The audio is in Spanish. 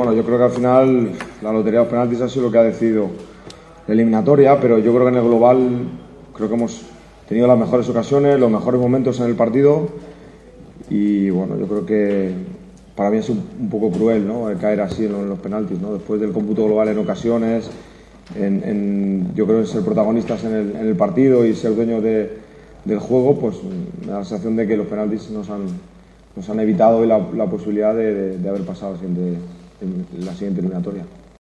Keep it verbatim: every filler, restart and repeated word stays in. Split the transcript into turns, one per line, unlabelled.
bueno, yo creo que al final la lotería de los penaltis ha sido lo que ha decidido la eliminatoria, pero yo creo que en el global creo que hemos tenido las mejores ocasiones, los mejores momentos en el partido y bueno, yo creo que para mí es un, un poco cruel, ¿no?, el caer así en los, en los penaltis, ¿no?, después del cómputo global en ocasiones, en, en, yo creo que ser protagonistas en el, en el partido y ser dueños de, del juego, pues me da la sensación de que los penaltis nos han, nos han evitado la, la posibilidad de, de, de haber pasado en la siguiente eliminatoria.